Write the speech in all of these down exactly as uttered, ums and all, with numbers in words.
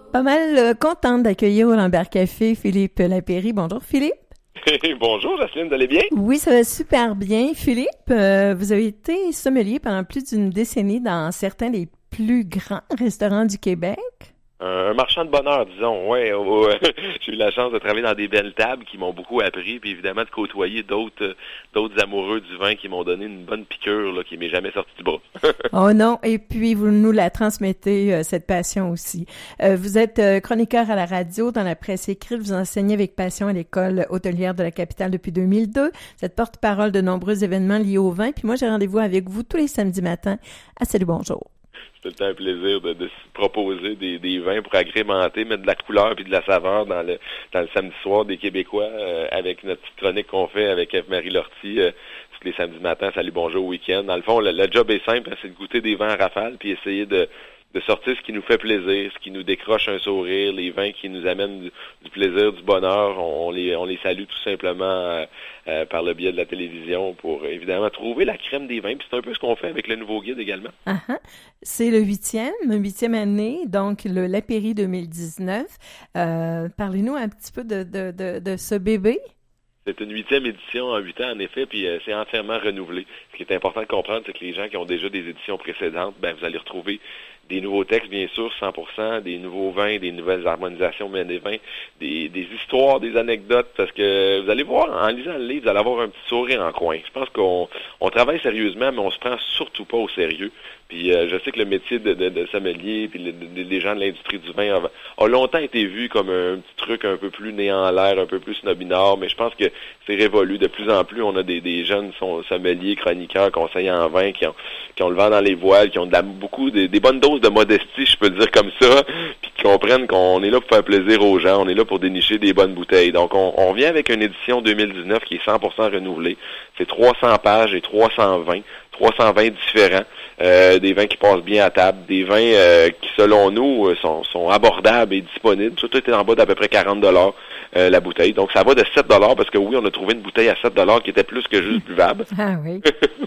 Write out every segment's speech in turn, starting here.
Pas mal euh, contente d'accueillir au Lambert Café Philippe Lapéry. Bonjour Philippe. Bonjour Jocelyne, vous allez bien? Oui, ça va super bien. Philippe, euh, vous avez été sommelier pendant plus d'une décennie dans certains des plus grands restaurants du Québec. Un marchand de bonheur, disons. Ouais, oh, oh, j'ai eu la chance de travailler dans des belles tables qui m'ont beaucoup appris, puis évidemment de côtoyer d'autres d'autres amoureux du vin qui m'ont donné une bonne piqûre là, qui m'est jamais sortie du bras. Oh non, et puis vous nous la transmettez, euh, cette passion aussi. Euh, vous êtes euh, chroniqueur à la radio, dans la presse écrite, vous enseignez avec passion à l'école hôtelière de la capitale depuis deux mille deux. Vous êtes porte-parole de nombreux événements liés au vin, puis moi j'ai rendez-vous avec vous tous les samedis matins à Salut Bonjour. C'est tout le temps un plaisir de, de se proposer des, des vins pour agrémenter, mettre de la couleur puis de la saveur dans le dans le samedi soir des Québécois euh, avec notre petite chronique qu'on fait avec Eve-Marie Lortie euh, tous les samedis matins, Salut Bonjour Week-end. Dans le fond, le, le job est simple, c'est de goûter des vins à rafale puis essayer de de sortir ce qui nous fait plaisir, ce qui nous décroche un sourire, les vins qui nous amènent du, du plaisir, du bonheur. On, on les on les salue tout simplement euh, euh, par le biais de la télévision pour évidemment trouver la crème des vins. Puis c'est un peu ce qu'on fait avec le nouveau guide également. Uh-huh. C'est le huitième, huitième année, donc le Lapéry deux mille dix-neuf. Euh, parlez-nous un petit peu de, de, de, de ce bébé. C'est une huitième édition en huit ans, en effet, puis euh, c'est entièrement renouvelé. Ce qui est important de comprendre, c'est que les gens qui ont déjà des éditions précédentes, ben vous allez retrouver des nouveaux textes, bien sûr, cent pour cent, des nouveaux vins, des nouvelles harmonisations, mais des vins, des, des histoires, des anecdotes, parce que vous allez voir, en lisant le livre, vous allez avoir un petit sourire en coin. Je pense qu'on on travaille sérieusement, mais on se prend surtout pas au sérieux. Puis euh, je sais que le métier de, de, de sommelier, puis le, de, les gens de l'industrie du vin a, a longtemps été vu comme un petit truc un peu plus né en l'air, un peu plus snobinard, mais je pense que c'est révolu. De plus en plus, on a des, des jeunes sommeliers, chroniqueurs, conseillers en vin qui ont, qui ont le vent dans les voiles, qui ont de la, beaucoup des, des bonnes doses de modestie, je peux le dire comme ça, puis qui comprennent qu'on est là pour faire plaisir aux gens, on est là pour dénicher des bonnes bouteilles. Donc on, on vient avec une édition deux mille dix-neuf qui est cent pour cent renouvelée. C'est trois cents pages et trois cent vins, trois cent vins différents. Euh, des vins qui passent bien à table, des vins euh, qui, selon nous, sont, sont abordables et disponibles. Tout est en bas d'à peu près quarante dollars euh, la bouteille. Donc, ça va de sept dollars parce que oui, on a trouvé une bouteille à sept dollars qui était plus que juste buvable. Ah oui.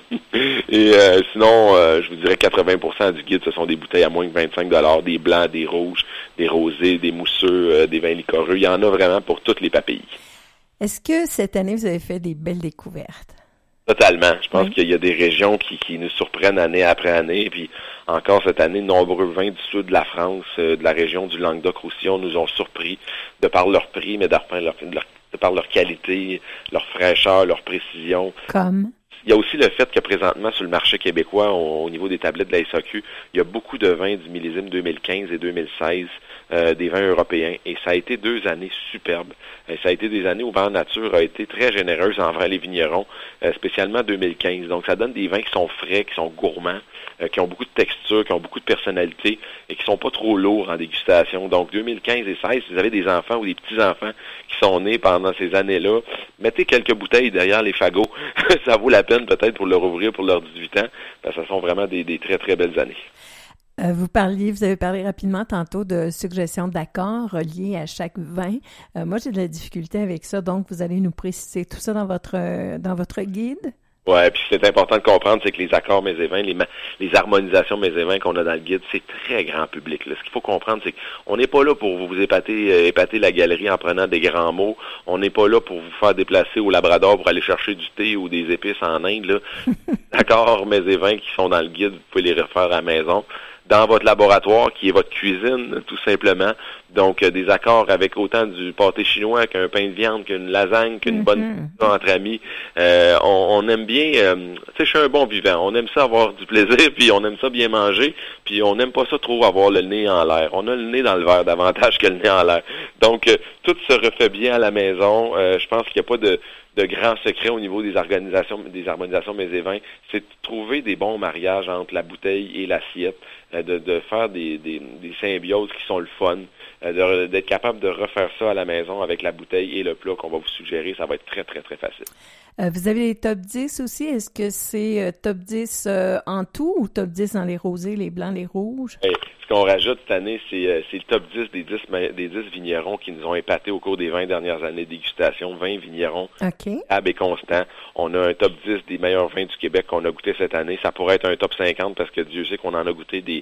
Et euh, sinon, euh, je vous dirais quatre-vingts pour cent du guide, ce sont des bouteilles à moins que vingt-cinq dollars, des blancs, des rouges, des rosés, des mousseux, euh, des vins liquoreux. Il y en a vraiment pour toutes les papilles. Est-ce que cette année, vous avez fait des belles découvertes? Totalement. Je pense oui. qu'il y a des régions qui, qui nous surprennent année après année. Puis encore cette année, de nombreux vins du sud de la France, euh, de la région du Languedoc-Roussillon nous ont surpris de par leur prix, mais de, leur, de, leur, de par leur qualité, leur fraîcheur, leur précision. Comme? Il y a aussi le fait que présentement, sur le marché québécois, au, au niveau des tablettes de la S A Q, il y a beaucoup de vins du millésime deux mille quinze et deux mille seize, euh, des vins européens. Et ça a été deux années superbes. Et ça a été des années où Vin Nature a été très généreuse envers les vignerons, euh, spécialement deux mille quinze. Donc, ça donne des vins qui sont frais, qui sont gourmands, euh, qui ont beaucoup de texture, qui ont beaucoup de personnalité et qui sont pas trop lourds en dégustation. Donc, deux mille quinze et seize, si vous avez des enfants ou des petits-enfants qui sont nés pendant ces années-là, mettez quelques bouteilles derrière les fagots. Ça vaut la peine peut-être pour leur ouvrir pour leurs dix-huit ans, parce que ce sont vraiment des, des très, très belles années. Euh, vous parliez, vous avez parlé rapidement tantôt de suggestions d'accords reliés à chaque vin. Euh, moi, j'ai de la difficulté avec ça, donc vous allez nous préciser tout ça dans votre euh, dans votre guide? Ouais, puis c'est important de comprendre, c'est que les accords mets et vins, les, les harmonisations mets et vins qu'on a dans le guide, c'est très grand public. Là. Ce qu'il faut comprendre, c'est qu'on n'est pas là pour vous épater, euh, épater la galerie en prenant des grands mots. On n'est pas là pour vous faire déplacer au Labrador pour aller chercher du thé ou des épices en Inde. Là. Accords mets et vins qui sont dans le guide, vous pouvez les refaire à la maison. Dans votre laboratoire, qui est votre cuisine, tout simplement. Donc, euh, des accords avec autant du pâté chinois qu'un pain de viande, qu'une lasagne, qu'une mm-hmm. bonne entre amis. Euh, on, on aime bien, euh, tu sais, je suis un bon vivant. On aime ça avoir du plaisir, puis on aime ça bien manger, puis on n'aime pas ça trop avoir le nez en l'air. On a le nez dans le verre davantage que le nez en l'air. Donc, euh, tout se refait bien à la maison. Euh, je pense qu'il n'y a pas de de grands secrets au niveau des organisations, des harmonisations mets et vins, c'est de trouver des bons mariages entre la bouteille et l'assiette, euh, de, de faire des, des, des symbioses qui sont le fun, euh, de, d'être capable de refaire ça à la maison avec la bouteille et le plat qu'on va vous suggérer, ça va être très, très, très facile. Euh, vous avez les top dix aussi. Est-ce que c'est euh, top dix euh, en tout ou top dix dans les rosés, les blancs, les rouges? Et ce qu'on rajoute cette année, c'est, euh, c'est le top dix des dix, des dix vignerons qui nous ont épatés au cours des vingt dernières années de dégustation. vingt vignerons, okay. Ab et Constant. On a un top dix des meilleurs vins du Québec qu'on a goûté cette année. Ça pourrait être un top cinquante parce que Dieu sait qu'on en a goûté des,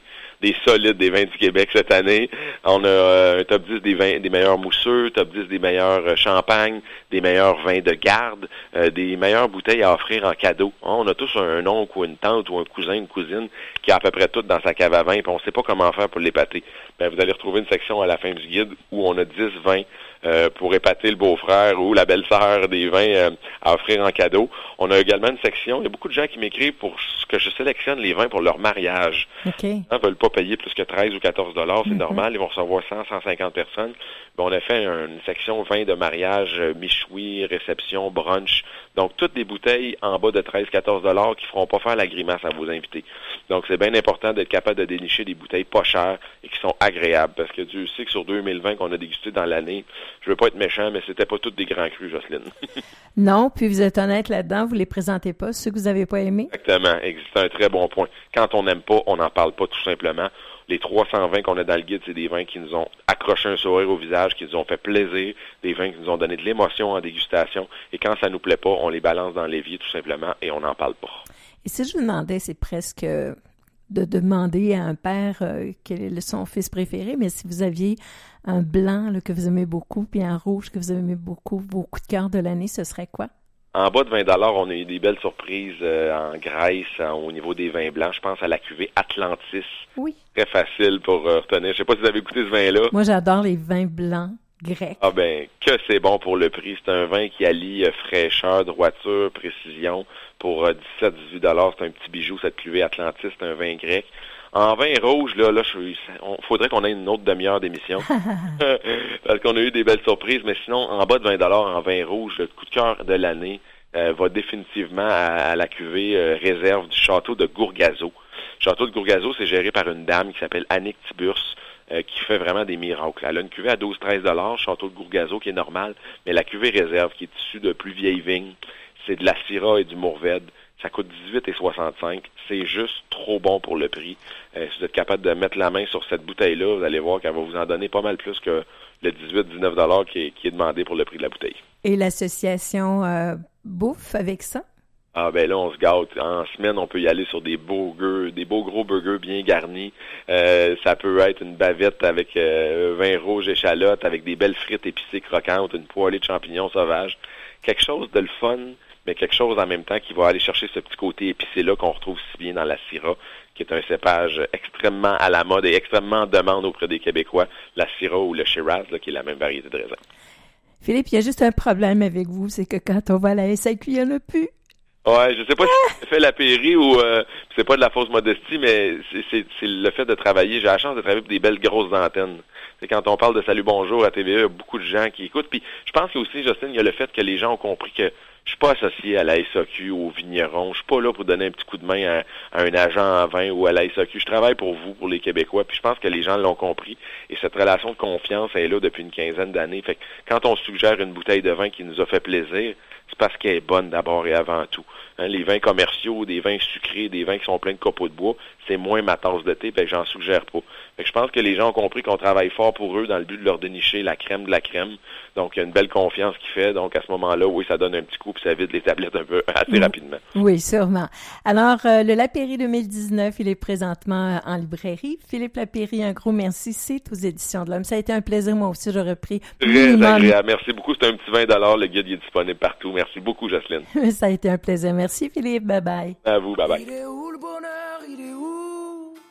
des, des solides des vins du Québec cette année. On a euh, un top dix des vins des meilleurs mousseux, top dix des meilleurs euh, champagnes, des meilleurs vins de garde, euh, des meilleures bouteilles à offrir en cadeau. Hein, on a tous un oncle ou une tante ou un cousin, une cousine qui a à peu près tout dans sa cave à vin, puis on ne sait pas comment faire pour l'épater. Ben, vous allez retrouver une section à la fin du guide où on a dix vins Euh, pour épater le beau-frère ou la belle-sœur des vins euh, à offrir en cadeau. On a également une section, il y a beaucoup de gens qui m'écrivent pour que je sélectionne les vins pour leur mariage. Okay. Ils ne veulent pas payer plus que treize ou quatorze dollars, c'est mm-hmm. normal, ils vont recevoir cent, cent cinquante personnes. Ben, on a fait une section vins de mariage, euh, michoui, réception, brunch. Donc, toutes des bouteilles en bas de treize, quatorze dollars qui ne feront pas faire la grimace à vos invités. Donc, c'est bien important d'être capable de dénicher des bouteilles pas chères et qui sont agréables. Parce que Dieu sait que sur deux mille vingt qu'on a dégusté dans l'année, je veux pas être méchant, mais c'était pas toutes des grands crus, Jocelyne. Non, puis vous êtes honnête là-dedans, vous les présentez pas, ceux que vous avez pas aimés? Exactement, c'est un très bon point. Quand on n'aime pas, on n'en parle pas tout simplement. Les trois cent vingt qu'on a dans le guide, c'est des vins qui nous ont accroché un sourire au visage, qui nous ont fait plaisir, des vins qui nous ont donné de l'émotion en dégustation. Et quand ça nous plaît pas, on les balance dans l'évier tout simplement et on n'en parle pas. Et si je vous demandais, c'est presque de demander à un père euh, quel est son fils préféré, mais si vous aviez un blanc là, que vous aimez beaucoup, puis un rouge que vous aimez beaucoup, vos coups de cœur de l'année, ce serait quoi? En bas de vingt dollars, on a eu des belles surprises euh, en Grèce, en, au niveau des vins blancs. Je pense à la cuvée Atlantis. Oui. Très facile pour euh, retenir. Je sais pas si vous avez goûté ce vin-là. Moi, j'adore les vins blancs grecs. Ah ben, que c'est bon pour le prix. C'est un vin qui allie euh, fraîcheur, droiture, précision. Pour euh, dix-sept à dix-huit dollars, c'est un petit bijou, cette cuvée Atlantis. C'est un vin grec. En vin rouge, là, là, il faudrait qu'on ait une autre demi-heure d'émission. Parce qu'on a eu des belles surprises, mais sinon, en bas de vingt dollars en vin rouge, le coup de cœur de l'année euh, va définitivement à, à la cuvée euh, réserve du château de Gourgazo. Le château de Gourgazo, c'est géré par une dame qui s'appelle Annick Tiburce, euh, qui fait vraiment des miracles. Elle a une cuvée à douze à treize dollars, château de Gourgazo, qui est normal, mais la cuvée réserve, qui est issue de plus vieilles vignes, c'est de la Syrah et du Mourvèdre. Ça coûte dix-huit et soixante-cinq. C'est juste trop bon pour le prix. Euh, si vous êtes capable de mettre la main sur cette bouteille-là, vous allez voir qu'elle va vous en donner pas mal plus que le dix-huit à dix-neuf dollars qui est, qui est demandé pour le prix de la bouteille. Et l'association euh, bouffe avec ça? Ah ben là, on se gâte. En semaine, on peut y aller sur des burgers, des beaux gros burgers bien garnis. Euh, ça peut être une bavette avec euh, vin rouge, échalote, avec des belles frites épicées croquantes, une poêlée de champignons sauvages. Quelque chose de le fun, mais quelque chose en même temps qui va aller chercher ce petit côté épicé-là qu'on retrouve si bien dans la Syrah, qui est un cépage extrêmement à la mode et extrêmement en demande auprès des Québécois, la Syrah ou le Shiraz, là, qui est la même variété de raisin. Philippe, il y a juste un problème avec vous, c'est que quand on va à la S A Q, il n'y en a plus. Ouais, je sais pas si c'est fait la pairie ou euh, c'est pas de la fausse modestie, mais c'est, c'est, c'est le fait de travailler. J'ai la chance de travailler pour des belles grosses antennes. C'est quand on parle de Salut Bonjour à T V A, il y a beaucoup de gens qui écoutent. Puis je pense aussi, Jocelyne, il y a le fait que les gens ont compris que je suis pas associé à la S A Q ou au vigneron. Je suis pas là pour donner un petit coup de main à, à un agent en vin ou à la S A Q. Je travaille pour vous, pour les Québécois. Puis je pense que les gens l'ont compris. Et cette relation de confiance est là depuis une quinzaine d'années. Fait que quand on suggère une bouteille de vin qui nous a fait plaisir, c'est parce qu'elle est bonne d'abord et avant tout. Hein, les vins commerciaux, des vins sucrés, des vins qui sont pleins de copeaux de bois, c'est moins ma tasse de thé, fait que j'en suggère pas. Fait que je pense que les gens ont compris qu'on travaille fort pour eux dans le but de leur dénicher la crème de la crème. Donc, il y a une belle confiance qui fait. Donc, à ce moment-là, oui, ça donne un petit coup puis ça vide les tablettes un peu assez oui. rapidement. Oui, sûrement. Alors, euh, le Lapéry deux mille dix-neuf, il est présentement en librairie. Philippe Lapéry, un gros merci. C'est aux Éditions de l'Homme. Ça a été un plaisir. Moi aussi, j'aurais pris Très minimum... agréable. Merci beaucoup. C'est un petit vingt dollars. Le guide il est disponible partout. Merci beaucoup, Jocelyne. Ça a été un plaisir. Merci, Philippe. Bye-bye. À vous. Bye-bye.